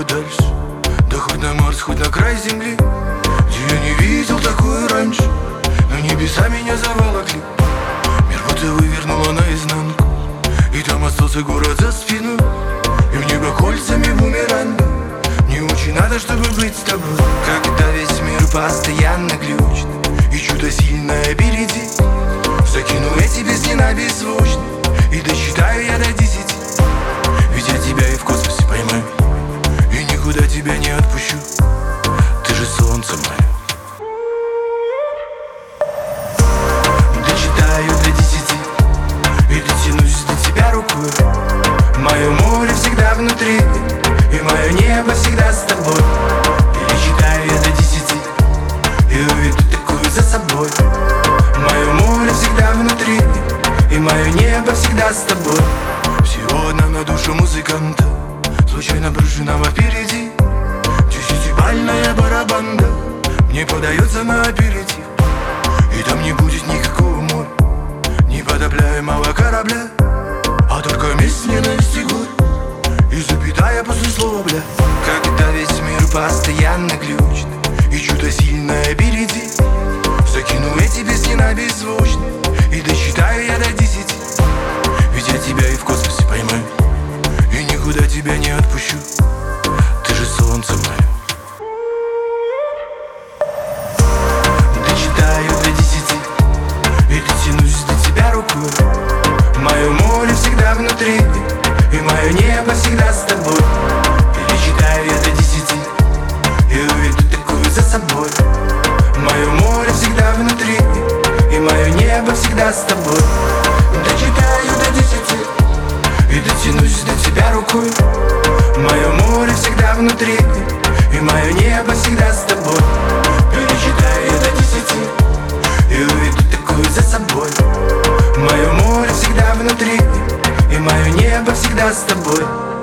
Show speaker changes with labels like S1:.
S1: дальше, да хоть на Марс, хоть на край земли, где я не видел такое раньше. Но небеса меня заволокли, мир будто вывернуло наизнанку, и там остался город за спиной, и в небо кольцами бумеранга. Мне очень надо, чтобы быть с тобой, когда весь мир постоянно глючит и чудо сильное впереди. Закину я тебе с на беззвучно и досчитаю я до 10. Ведь я тебя и в космосе поймаю, и никуда тебя не отпущу. Ты же солнце мое. Дочитаю до 10 и дотянусь до тебя рукой. Мое море всегда внутри, и мое небо всегда с тобой. Перечитаю я до 10 и уведу такую за собой. Мое море всегда внутри, и мое небо всегда с тобой. Всего одна на душу музыканта, случайно брошенного впереди. Десятибальная барабанда мне подается на аперитив, и там не будет никакого моря, непотопляемого корабля, а только месть, ненависть и горе, и запятая после слова бля. Когда весь мир постоянно глючит и чудо сильное впереди, закину я тебе с на беззвучно и досчитаю я до 10. Ведь я тебя и в космосе поймаю, и никуда тебя не отпущу. Ты же солнце мое. Дочитаю до 10 и дотянусь до тебя рукой. Мое море всегда внутри, и мое небо всегда с тобой. Перечитаю я до 10 и уведу такую за собой. Мое море всегда внутри, и мое небо всегда с тобой. Дочитаю до 10 и дотянусь до тебя рукой. Мое море всегда внутри, и мое небо всегда с тобой. Перечитаю я до 10 и уведу такую за собой. Мое море всегда внутри, и мое небо всегда с тобой.